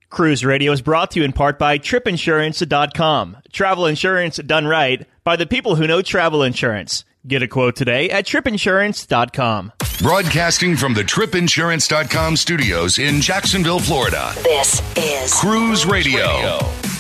Cruise Radio is brought to you in part by TripInsurance.com. Travel insurance done right by the people who know travel insurance. Get a quote today at TripInsurance.com. Broadcasting from the TripInsurance.com studios in Jacksonville, Florida. This is Cruise Radio.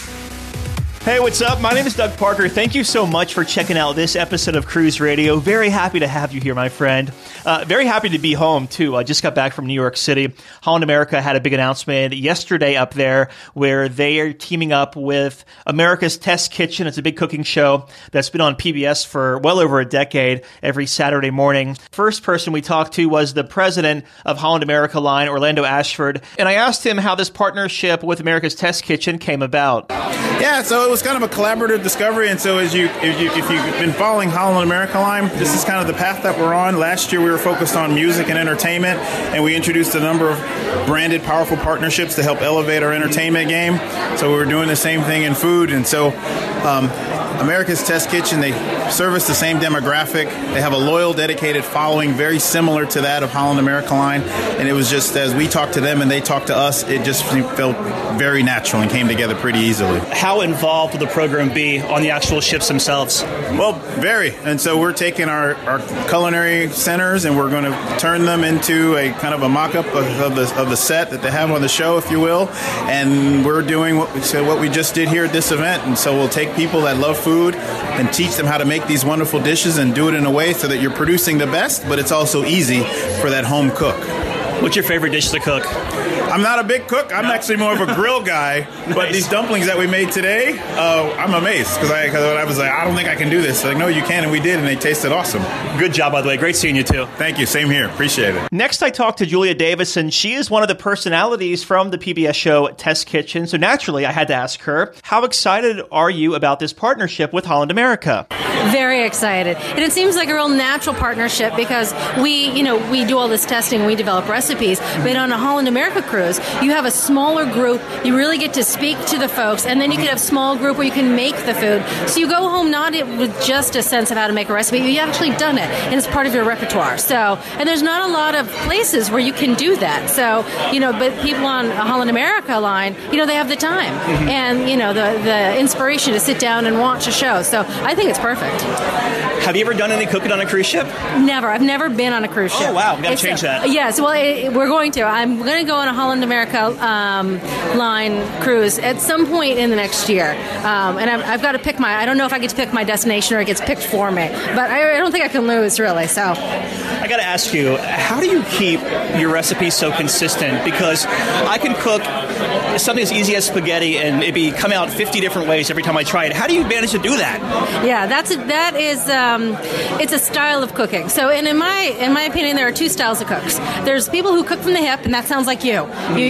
Hey, what's up? My name is Doug Parker. Thank you so much for checking out this episode of Cruise Radio. Very happy to have you here, my friend. Very happy to be home, too. I just got back from New York City. Holland America had a big announcement yesterday up there where they are teaming up with America's Test Kitchen. It's a big cooking show that's been on PBS for well over a decade every Saturday morning. First person we talked to was the president of Holland America line, Orlando Ashford, and I asked him how this partnership with America's Test Kitchen came about. Yeah, so it was kind of a collaborative discovery, and so if you've been following Holland America line, this is kind of the path that we're on. Last year we were focused on music and entertainment, and we introduced a number of branded, powerful partnerships to help elevate our entertainment game. So we were doing the same thing in food, and so America's Test Kitchen, they service the same demographic. They have a loyal, dedicated following, very similar to that of Holland America line, and it was just as we talked to them and they talked to us, it just felt very natural and came together pretty easily. How involved will the program be on the actual ships themselves? Well, very. And so we're taking our culinary centers and we're going to turn them into a kind of a mock-up of the set that they have on the show, if you will. And we're doing what we just did here at this event. And so we'll take people that love food and teach them how to make these wonderful dishes and do it in a way so that you're producing the best, but it's also easy for that home cook. What's your favorite dish to cook? I'm not a big cook. I'm actually more of a grill guy. Nice. But these dumplings that we made today, I'm amazed because I was like, I don't think I can do this. Like, no, you can, and we did, and they tasted awesome. Good job, by the way. Great seeing you, too. Thank you. Same here. Appreciate it. Next, I talked to Julia Davison. She is one of the personalities from the PBS show Test Kitchen. So naturally, I had to ask her, how excited are you about this partnership with Holland America? Very excited. And it seems like a real natural partnership because we do all this testing, we develop recipes, but on a Holland America cruise, you have a smaller group, you really get to speak to the folks, and then you can have a small group where you can make the food. So you go home not with just a sense of how to make a recipe, you've actually done it, and it's part of your repertoire. So, and there's not a lot of places where you can do that. So, but people on a Holland America line, they have the time and, the inspiration to sit down and watch a show. So I think it's perfect. Have you ever done any cooking on a cruise ship? Never. I've never been on a cruise ship. Oh, wow. We've got to change that. Yes. Well, we're going to. I'm going to go on a Holland America line cruise at some point in the next year. And I've got to pick I don't know if I get to pick my destination or it gets picked for me. But I don't think I can lose, really. So I got to ask you, how do you keep your recipes so consistent? Because I can cook something as easy as spaghetti and maybe come out 50 different ways every time I try it. How do you manage to do that? Yeah, that is it's a style of cooking. So, and in my opinion, there are two styles of cooks. There's people who cook from the hip, and that sounds like you.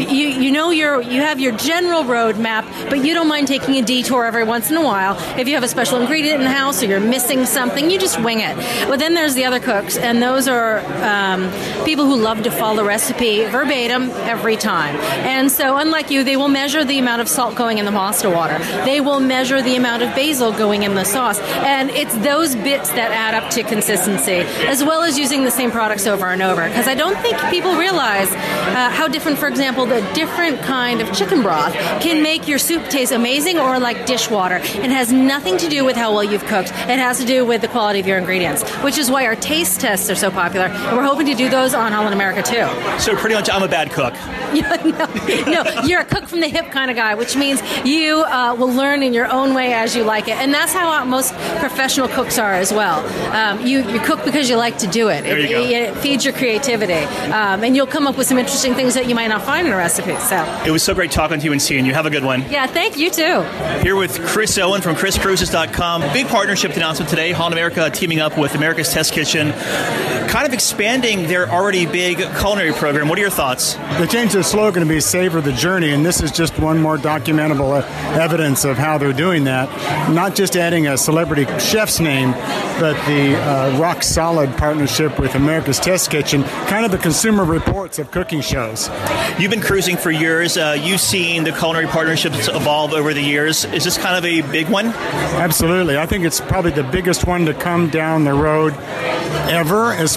You have your general roadmap, but you don't mind taking a detour every once in a while. If you have a special ingredient in the house or you're missing something, you just wing it. But then there's the other cooks, and those are people who love to follow the recipe verbatim every time. And so, unlike you, they will measure the amount of salt going in the pasta water. They will measure the amount of basil going in the sauce. And it's those bits that add up to consistency, as well as using the same products over and over. Because I don't think people realize how different, for example, the different kind of chicken broth can make your soup taste amazing or like dishwater. It has nothing to do with how well you've cooked. It has to do with the quality of your ingredients, which is why our taste tests are so popular. And we're hoping to do those on Holland America, too. So pretty much I'm a bad cook. No, you're a cook from the hip kind of guy, which means you will learn in your own way as you like it. And that's how most professional cooks are as well. You cook because you like to do it. There you go. It feeds your creativity. And you'll come up with some interesting things that you might not find in a recipe. So it was so great talking to you and seeing you. Have a good one. Yeah, thank you, too. Here with Chris Owen from ChrisCruises.com. Big partnership announcement today. Holland America teaming up with America's Test Kitchen, kind of expanding their already big culinary program. What are your thoughts? They changed their slogan to be Savor the Journey, and this is just one more documentable evidence of how they're doing that. Not just adding a celebrity chef's name, but the rock-solid partnership with America's Test Kitchen, kind of the Consumer Reports of cooking shows. You've been cruising for years. You've seen the culinary partnerships evolve over the years. Is this kind of a big one? Absolutely. I think it's probably the biggest one to come down the road ever as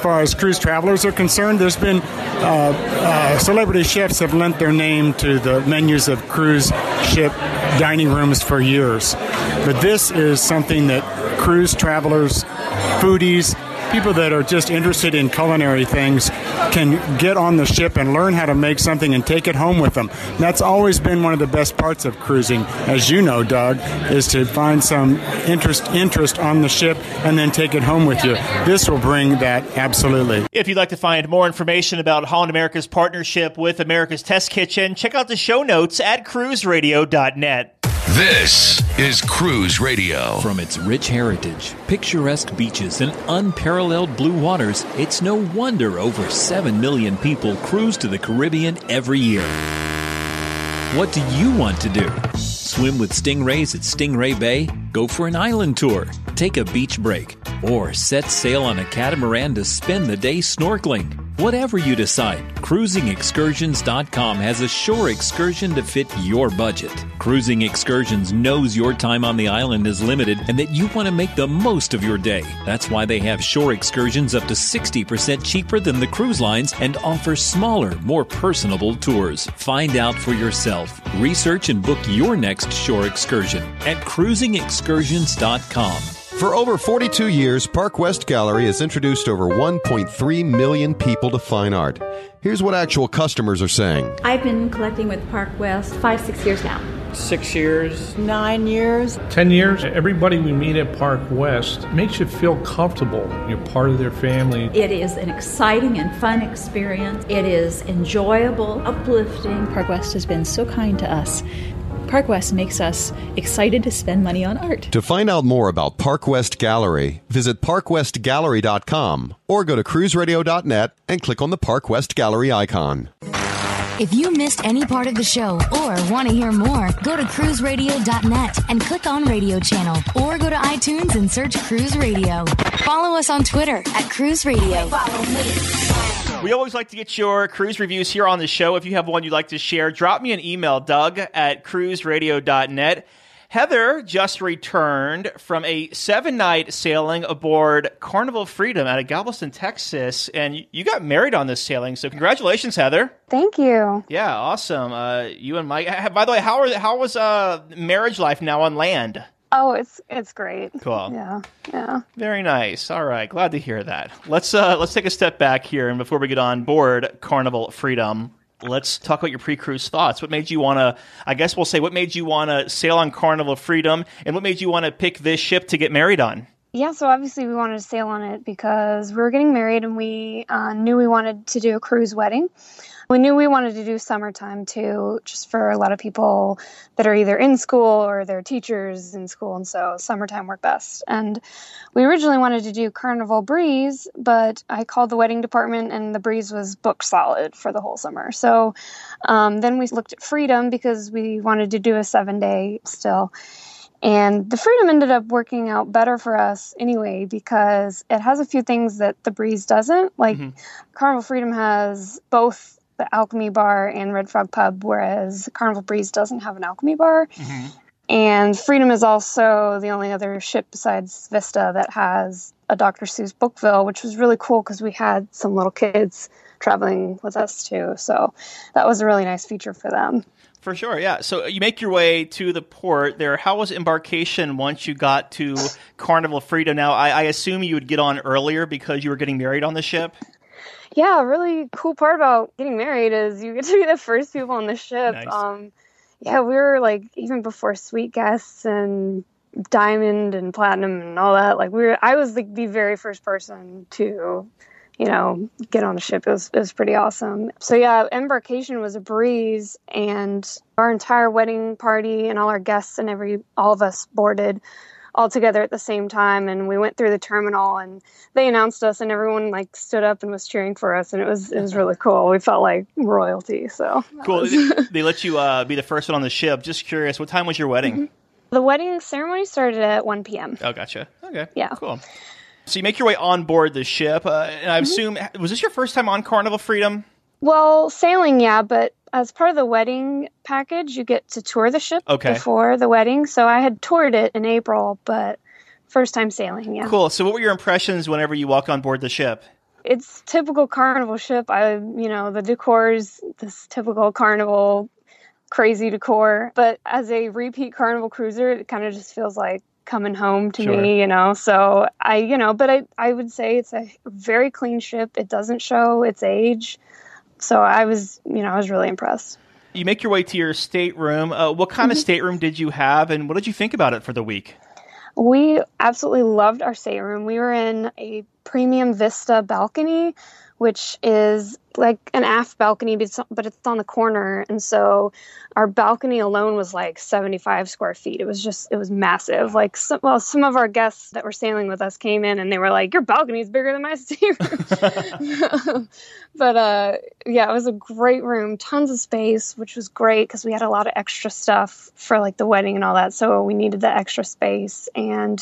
far as cruise travelers are concerned, there's been celebrity chefs have lent their name to the menus of cruise ship dining rooms for years. But this is something that cruise travelers, foodies, people that are just interested in culinary things can get on the ship and learn how to make something and take it home with them. That's always been one of the best parts of cruising, as you know, Doug, is to find some interest on the ship and then take it home with you. This will bring that, absolutely. If you'd like to find more information about Holland America's partnership with America's Test Kitchen, check out the show notes at cruiseradio.net. This is Cruise Radio. From its rich heritage, picturesque beaches, and unparalleled blue waters, it's no wonder over 7 million people cruise to the Caribbean every year. What do you want to do? Swim with stingrays at Stingray Bay? Go for an island tour? Take a beach break? Or set sail on a catamaran to spend the day snorkeling? Whatever you decide, CruisingExcursions.com has a shore excursion to fit your budget. Cruising Excursions knows your time on the island is limited and that you want to make the most of your day. That's why they have shore excursions up to 60% cheaper than the cruise lines and offer smaller, more personable tours. Find out for yourself. Research and book your next shore excursion at CruisingExcursions.com. For over 42 years, Park West Gallery has introduced over 1.3 million people to fine art. Here's what actual customers are saying. I've been collecting with Park West 5-6 years now. 6 years. 9 years. 10 years. Everybody we meet at Park West makes you feel comfortable. You're part of their family. It is an exciting and fun experience. It is enjoyable, uplifting. Park West has been so kind to us. Park West makes us excited to spend money on art. To find out more about Park West Gallery, visit parkwestgallery.com or go to cruiseradio.net and click on the Park West Gallery icon. If you missed any part of the show or want to hear more, go to cruiseradio.net and click on Radio Channel or go to iTunes and search Cruise Radio. Follow us on Twitter at Cruise Radio. We always like to get your cruise reviews here on the show. If you have one you'd like to share, drop me an email, Doug at cruiseradio.net. Heather just returned from a 7-night sailing aboard Carnival Freedom out of Galveston, Texas, and you got married on this sailing, so congratulations, Heather. Thank you. Yeah, awesome. You and Mike. By the way, how was marriage life now on land? Oh, it's great. Cool. Yeah. Very nice. All right, glad to hear that. Let's take a step back here, and before we get on board Carnival Freedom, let's talk about your pre-cruise thoughts. What made you want to? I guess we'll say what made you want to sail on Carnival Freedom, and what made you want to pick this ship to get married on? Yeah, so obviously we wanted to sail on it because we were getting married, and we knew we wanted to do a cruise wedding. We knew we wanted to do summertime too, just for a lot of people that are either in school or they're teachers in school, and so summertime worked best. And we originally wanted to do Carnival Breeze, but I called the wedding department and the Breeze was booked solid for the whole summer. So then we looked at Freedom because we wanted to do a 7-day still. And the Freedom ended up working out better for us anyway because it has a few things that the Breeze doesn't. Like Carnival Freedom has both the Alchemy Bar and Red Frog Pub, whereas Carnival Breeze doesn't have an Alchemy Bar. And Freedom is also the only other ship besides Vista that has a Dr. Seuss Bookville, which was really cool because we had some little kids traveling with us too. So that was a really nice feature for them. For sure, yeah. So you make your way to the port there. How was embarkation once you got to Carnival Freedom? Now, I assume you would get on earlier because you were getting married on the ship? Yeah, a really cool part about getting married is you get to be the first people on the ship. Nice. Yeah, we were like, even before Sweet Guests and Diamond and Platinum and all that, like I was like the very first person to, get on a ship. It was pretty awesome. So yeah, embarkation was a breeze, and our entire wedding party and all our guests and all of us boarded all together at the same time, and we went through the terminal and they announced us and everyone like stood up and was cheering for us, and it was really cool. We felt like royalty. So cool. They let you be the first one on the ship. Just curious, what time was your wedding? The wedding ceremony started at 1 p.m. Oh, gotcha. Okay. Yeah. Cool. So you make your way on board the ship, and I assume, was this your first time on Carnival Freedom? Well, sailing, yeah, but as part of the wedding package, you get to tour the ship before the wedding. So I had toured it in April, but first time sailing, yeah. Cool. So what were your impressions whenever you walked on board the ship? It's typical Carnival ship. The decor is this typical Carnival crazy decor. But as a repeat Carnival cruiser, it kind of just feels like coming home to me, So I would say it's a very clean ship. It doesn't show its age. So I was really impressed. You make your way to your stateroom. What kind of stateroom did you have, and what did you think about it for the week? We absolutely loved our stateroom. We were in a premium Vista balcony, which is like an aft balcony, but it's on the corner. And so our balcony alone was like 75 square feet. It was massive. Like some of our guests that were sailing with us came in and they were like, your balcony is bigger than my stateroom. But it was a great room, tons of space, which was great because we had a lot of extra stuff for like the wedding and all that. So we needed the extra space and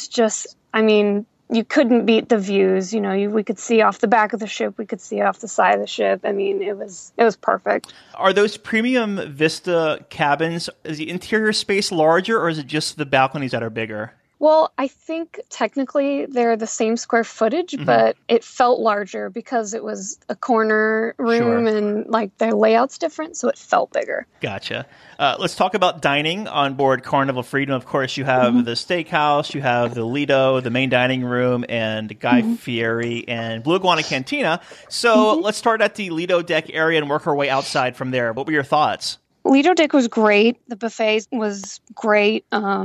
you couldn't beat the views. We could see off the back of the ship. We could see off the side of the ship. It was perfect. Are those premium Vista cabins, is the interior space larger or is it just the balconies that are bigger? Well, I think technically they're the same square footage, but it felt larger because it was a corner room and like their layout's different, so it felt bigger. Gotcha. Let's talk about dining on board Carnival Freedom. Of course, you have the steakhouse, you have the Lido, the main dining room, and Guy Fieri and Blue Iguana Cantina. So let's start at the Lido deck area and work our way outside from there. What were your thoughts? Lido deck was great. The buffet was great.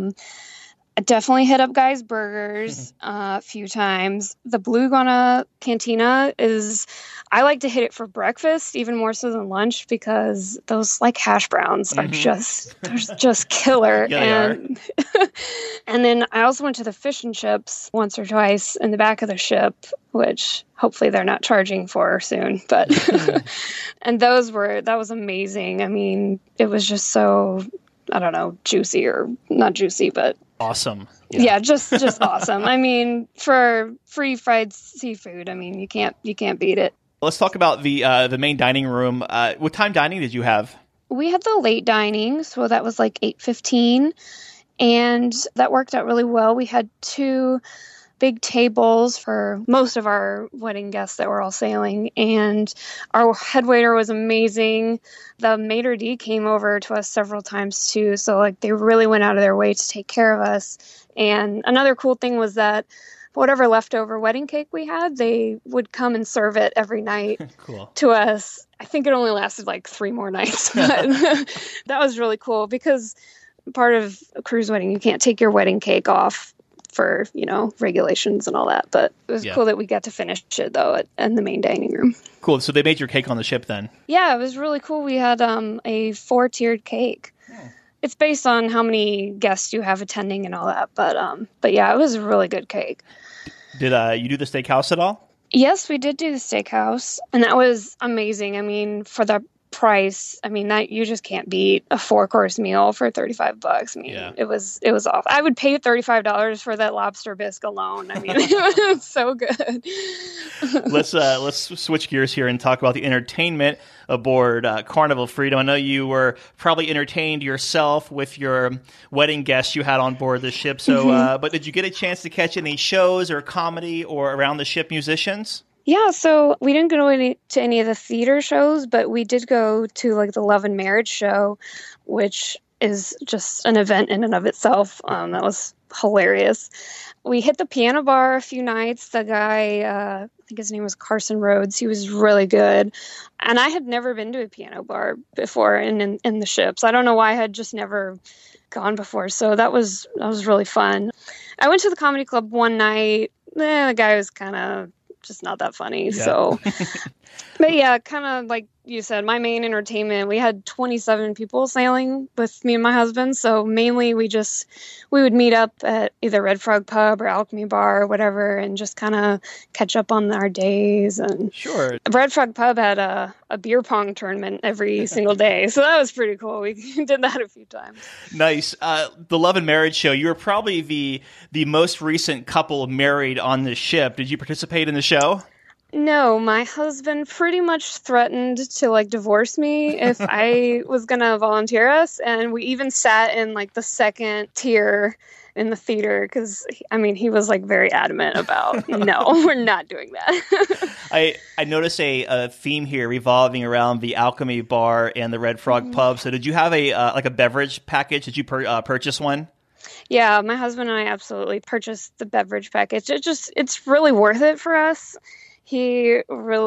I definitely hit up Guy's Burgers a few times. The Blue Iguana Cantina I like to hit it for breakfast, even more so than lunch, because those like hash browns are just killer. Yeah, And then I also went to the fish and chips once or twice in the back of the ship, which hopefully they're not charging for soon. But and that was amazing. It was just so, I don't know, juicy or not juicy, but awesome. Yeah, just awesome. For free fried seafood, you can't beat it. Let's talk about the main dining room. What time dining did you have? We had the late dining, so that was like 8:15, and that worked out really well. We had 2 big tables for most of our wedding guests that were all sailing, and our head waiter was amazing. The maitre d' came over to us several times too, so like they really went out of their way to take care of us. And another cool thing was that whatever leftover wedding cake we had, they would come and serve it every night to us. I think it only lasted like 3 more nights, but that was really cool because part of a cruise wedding, you can't take your wedding cake off for, regulations and all that. But it was cool that we got to finish it, though, in the main dining room. Cool. So they made your cake on the ship then? Yeah, it was really cool. We had a 4-tiered cake. It's based on how many guests you have attending and all that. But yeah, it was a really good cake. Did you do the steakhouse at all? Yes, we did do the steakhouse. And that was amazing. For the price, that you just can't beat a 4-course meal for $35. It was off. I would pay $35 for that lobster bisque alone. It was so good. Let's switch gears here and talk about the entertainment aboard Carnival Freedom. I know you were probably entertained yourself with your wedding guests you had on board the ship. So, but did you get a chance to catch any shows or comedy or around the ship musicians? Yeah, so we didn't go to any of the theater shows, but we did go to like the Love and Marriage show, which is just an event in and of itself. That was hilarious. We hit the piano bar a few nights. The guy, I think his name was Carson Rhodes, he was really good. And I had never been to a piano bar before in the ships. I don't know why I had just never gone before. So that was really fun. I went to the comedy club one night. The guy was kind of just not that funny. Yeah. So, but yeah, kind of like you said, my main entertainment, we had 27 people sailing with me and my husband. So mainly we would meet up at either Red Frog Pub or Alchemy Bar or whatever and just kind of catch up on our days. And sure. Red Frog Pub had a beer pong tournament every single day. So that was pretty cool. We did that a few times. Nice. The Love and Marriage show, you were probably the most recent couple married on the ship. Did you participate in the show? No, my husband pretty much threatened to like divorce me if I was going to volunteer us. And we even sat in like the second tier in the theater because, I mean, he was like very adamant about, no, we're not doing that. I notice a theme here revolving around the Alchemy Bar and the Red Frog Pub. So did you have a beverage package? Did you purchase one? Yeah, my husband and I absolutely purchased the beverage package. It's really worth it for us. He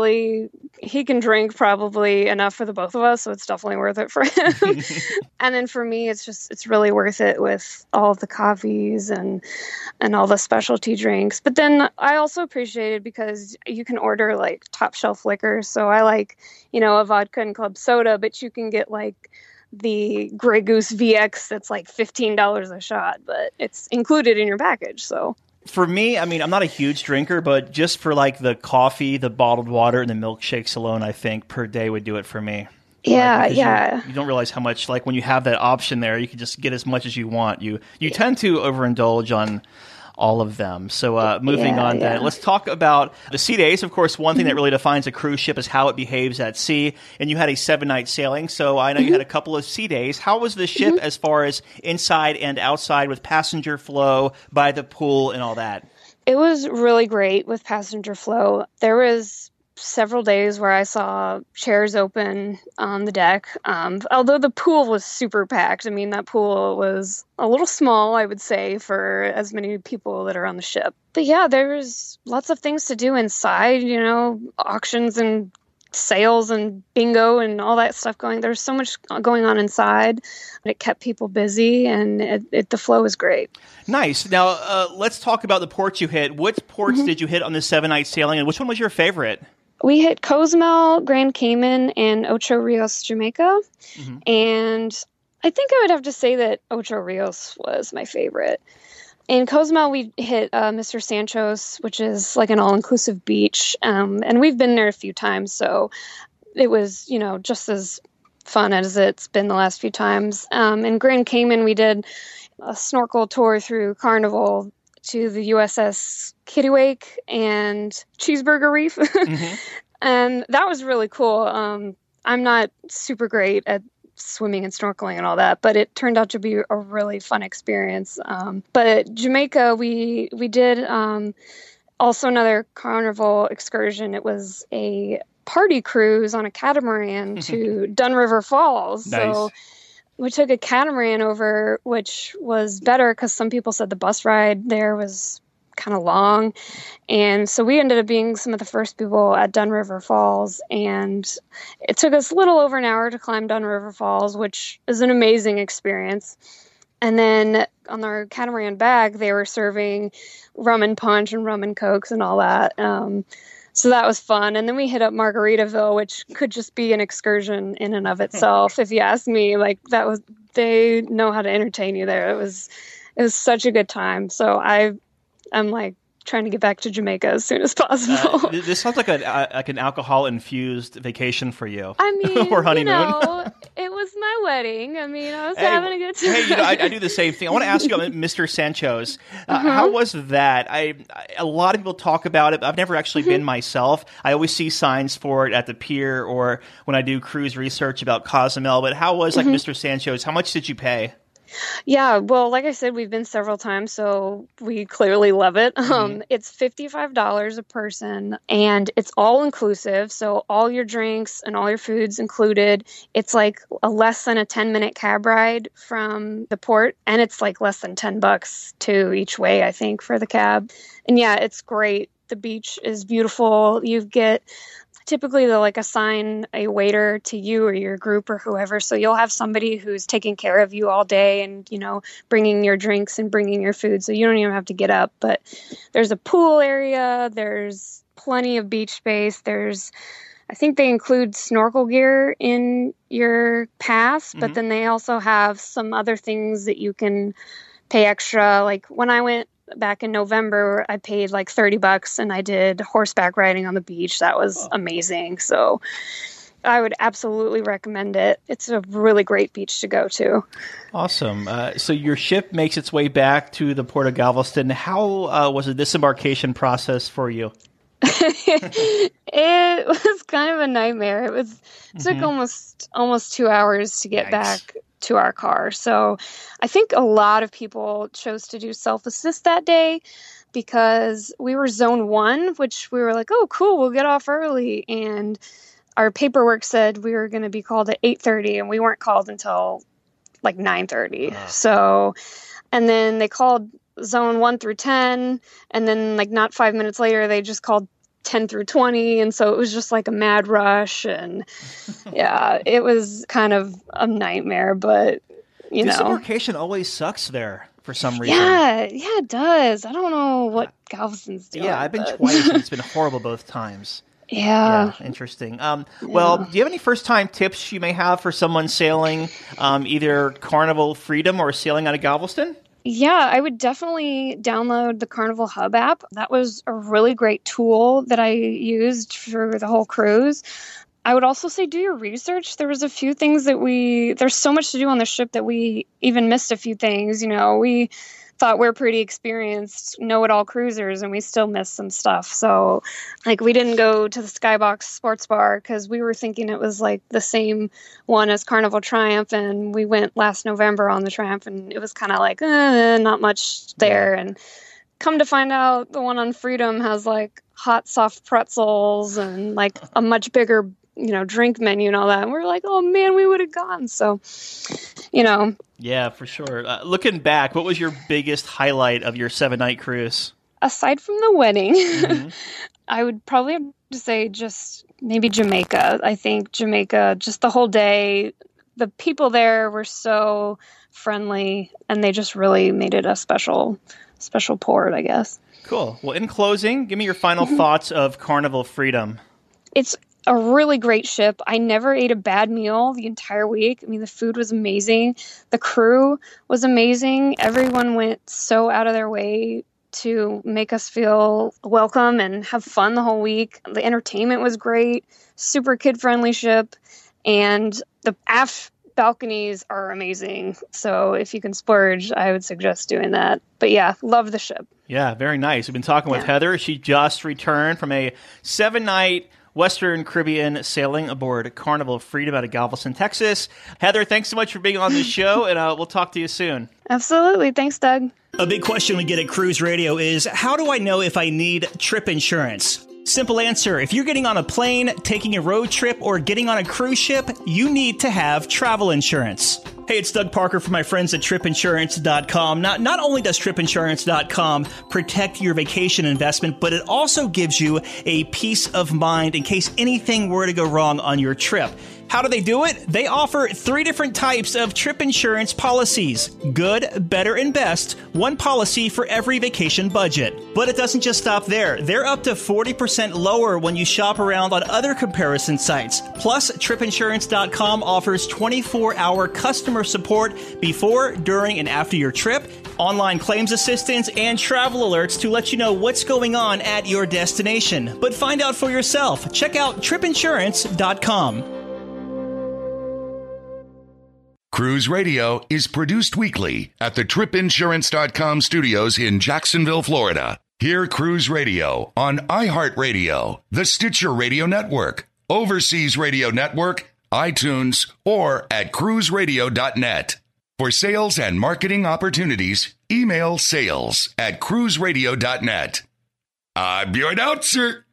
can drink probably enough for the both of us, so it's definitely worth it for him. And then for me, it's really worth it with all of the coffees and all the specialty drinks. But then I also appreciate it because you can order like top shelf liquor. So I like, a vodka and club soda, but you can get like the Grey Goose VX that's like $15 a shot, but it's included in your package. So for me, I mean, I'm not a huge drinker, but just for like the coffee, the bottled water, and the milkshakes alone, I think per day would do it for me. Yeah, right? You don't realize how much, like when you have that option there, you can just get as much as you want. You tend to overindulge on all of them. So moving on then, let's talk about the sea days. Of course, one thing that really defines a cruise ship is how it behaves at sea. And you had a 7-night sailing, so I know you had a couple of sea days. How was the ship as far as inside and outside with passenger flow, by the pool, and all that? It was really great with passenger flow. There was several days where I saw chairs open on the deck. Although the pool was super packed. I mean, that pool was a little small, I would say, for as many people that are on the ship. But yeah, there was lots of things to do inside, auctions and sales and bingo and all that stuff going. There was so much going on inside. It kept people busy, and the flow was great. Nice. Now, let's talk about the ports you hit. Which ports did you hit on this 7-night sailing, and which one was your favorite? We hit Cozumel, Grand Cayman, and Ocho Rios, Jamaica. And I think I would have to say that Ocho Rios was my favorite. In Cozumel, we hit Mr. Sancho's, which is like an all-inclusive beach. And we've been there a few times, so it was, just as fun as it's been the last few times. In Grand Cayman, we did a snorkel tour through Carnival to the USS Kittiwake and Cheeseburger Reef. And that was really cool. I'm not super great at swimming and snorkeling and all that, but it turned out to be a really fun experience. But Jamaica, we did also another Carnival excursion. It was a party cruise on a catamaran to Dun River Falls. Nice. So we took a catamaran over, which was better because some people said the bus ride there was kind of long. And so we ended up being some of the first people at Dun River Falls. And it took us a little over an hour to climb Dun River Falls, which is an amazing experience. And then on our catamaran back, they were serving rum and punch and rum and cokes and all that. So that was fun. And then we hit up Margaritaville, which could just be an excursion in and of itself. If you ask me, they know how to entertain you there. It was such a good time. So I'm like trying to get back to Jamaica as soon as possible. This sounds like an alcohol-infused vacation for you. I mean, or honeymoon. It was my wedding. I mean, I was having a good time. Hey, I do the same thing. I want to ask you about Mr. Sancho's. How was that? A lot of people talk about it, but I've never actually been myself. I always see signs for it at the pier or when I do cruise research about Cozumel. But how was Mr. Sancho's? How much did you pay? Yeah, well, like I said, we've been several times, so we clearly love it. It's $55 a person, and it's all inclusive, so all your drinks and all your food's included. It's like a less than a 10-minute cab ride from the port, and it's like less than $10 too each way, I think, for the cab. And yeah, it's great. The beach is beautiful. You get... Typically, they'll assign a waiter to you or your group or whoever. So you'll have somebody who's taking care of you all day and, bringing your drinks and bringing your food. So you don't even have to get up. But there's a pool area. There's plenty of beach space. I think they include snorkel gear in your pass, but then they also have some other things that you can pay extra. Like when I went back in November, I paid like $30 and I did horseback riding on the beach. That was amazing. So I would absolutely recommend it. It's a really great beach to go to. Awesome. So your ship makes its way back to the Port of Galveston. How was the disembarkation process for you? It was kind of a nightmare. It took almost 2 hours to get back to our car. So I think a lot of people chose to do self-assist that day because we were zone 1, which we were like, oh, cool, we'll get off early. And our paperwork said we were going to be called at 8:30, and we weren't called until like 9:30. So, and then they called zone 1 through 10, and then like not 5 minutes later, they just called 10 through 20. And so it was just like a mad rush. And yeah, it was kind of a nightmare, but you know. Disembarkation always sucks there for some reason. Yeah, it does. I don't know what Galveston's doing. Yeah, I've been twice, and it's been horrible both times. Yeah. Interesting. Well, do you have any first-time tips you may have for someone sailing either Carnival Freedom or sailing out of Galveston? Yeah, I would definitely download the Carnival Hub app. That was a really great tool that I used for the whole cruise. I would also say do your research. There was a few things there's so much to do on the ship that we even missed a few things. You know, we thought we're pretty experienced, know-it-all cruisers, and we still missed some stuff. So, like, we didn't go to the Skybox Sports Bar because we were thinking it was, like, the same one as Carnival Triumph, and we went last November on the Triumph, and it was kind of like, not much there. And come to find out, the one on Freedom has, like, hot, soft pretzels and, like, a much bigger, you know, drink menu and all that. And we're like, oh, man, we would have gone. So, you know. Yeah, for sure. Looking back, what was your biggest highlight of your 7-night cruise? Aside from the wedding, I would probably have to say just maybe Jamaica. I think Jamaica, just the whole day, the people there were so friendly, and they just really made it a special port, I guess. Cool. Well, in closing, give me your final thoughts of Carnival Freedom. It's a really great ship. I never ate a bad meal the entire week. I mean, the food was amazing. The crew was amazing. Everyone went so out of their way to make us feel welcome and have fun the whole week. The entertainment was great. Super kid-friendly ship. And the aft balconies are amazing. So if you can splurge, I would suggest doing that. But yeah, love the ship. Yeah, very nice. We've been talking with Heather. She just returned from a 7-night Western Caribbean sailing aboard Carnival Freedom out of Galveston, Texas. Heather, thanks so much for being on the show, and we'll talk to you soon. Absolutely. Thanks, Doug. A big question we get at Cruise Radio is, how do I know if I need trip insurance? Simple answer. If you're getting on a plane, taking a road trip, or getting on a cruise ship, you need to have travel insurance. Hey, it's Doug Parker from my friends at tripinsurance.com. Not only does tripinsurance.com protect your vacation investment, but it also gives you a peace of mind in case anything were to go wrong on your trip. How do they do it? They offer 3 different types of trip insurance policies. Good, better, and best. One policy for every vacation budget. But it doesn't just stop there. They're up to 40% lower when you shop around on other comparison sites. Plus, tripinsurance.com offers 24-hour customer support before, during, and after your trip, online claims assistance, and travel alerts to let you know what's going on at your destination. But find out for yourself. Check out tripinsurance.com. Cruise Radio is produced weekly at the tripinsurance.com studios in Jacksonville, Florida. Hear Cruise Radio on iHeartRadio, the Stitcher Radio Network, Overseas Radio Network, iTunes, or at cruiseradio.net. For sales and marketing opportunities, email sales@cruiseradio.net. I'm your announcer,